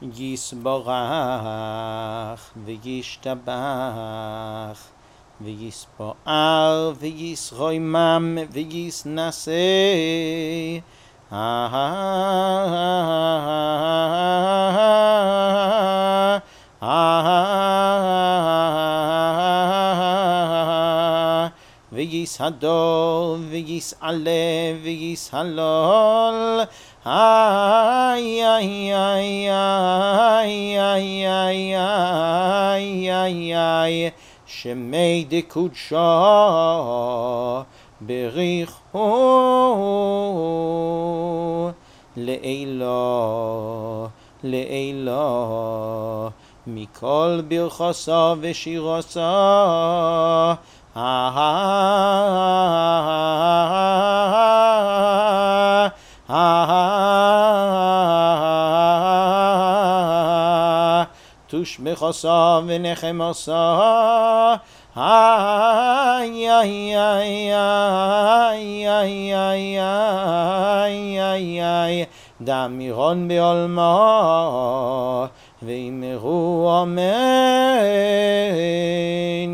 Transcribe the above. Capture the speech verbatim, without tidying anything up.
יסברך וישתבח ויספואר וישרומם ויסנסה ויסהדור ויסעלה ויסהלול איי איי איי איי איי איי איי איי איי שמי דקודשו בריחו לאילו לאילו מכל ברכוסו ושירוסו תושבחוסו ונחמוסו איי איי איי איי איי איי איי איי איי דמירון בעולמו ואמרו אמן